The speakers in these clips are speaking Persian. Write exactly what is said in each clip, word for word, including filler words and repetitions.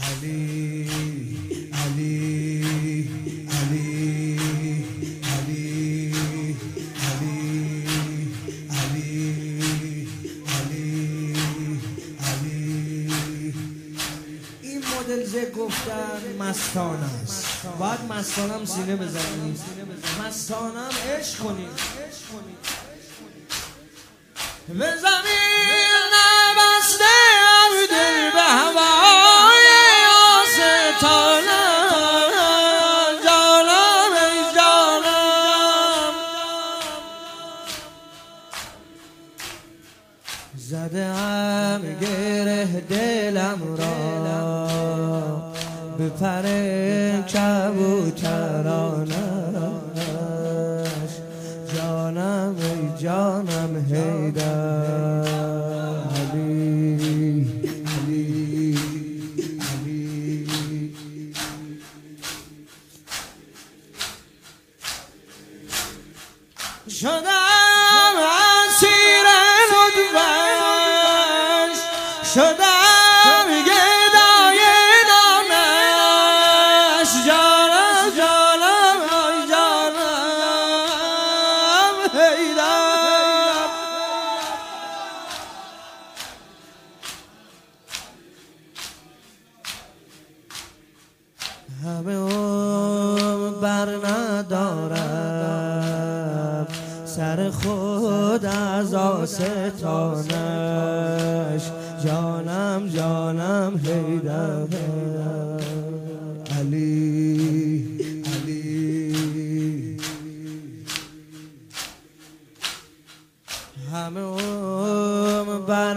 علی علی علی علی علی علی علی علی. این مدل ز گفتن مستانه است، باید مستانم سینه بزنید، مستانم عشق کنید. به زمین نبسته ام دل به هوای آستانم، جانم ای جانم. زده ام گره دلم را به پر کبوترانش، جانم ای جانم حیدر. علی علی علی. شدم اسیر لطفش، شدم گدای نامش، جانم جانم ای جانم حیدر. همه عمر بر ندارم سر خود از آستانش، جانم جانم حیدر. علی علی. همه عمر بر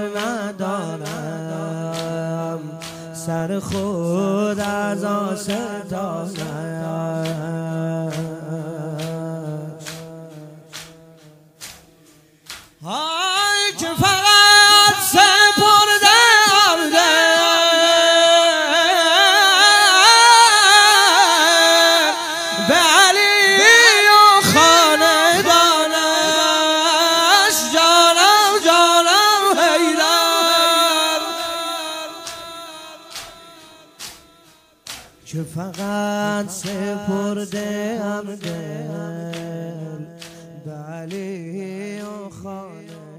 ندارم سر خود از آستانش، های که فقط سپرده آرده به علی و خاندانش، جانم جانم حیدر. که فقط سپرده ام دل به علی و خانه.